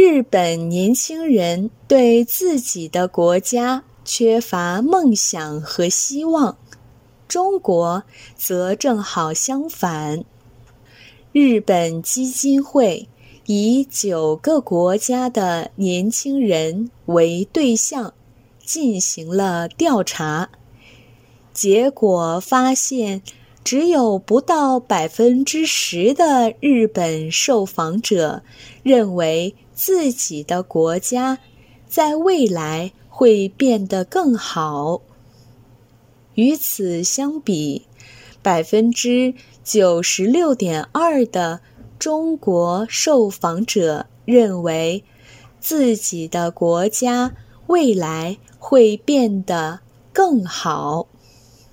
日本年轻人对自己的国家缺乏梦想和希望，中国则正好相反。日本基金会以9个国家的年轻人为对象进行了调查，结果发现只有不到10%的日本受访者认为自己的国家在未来会变得更好。与此相比，96.2%的中国受访者认为自己的国家未来会变得更好。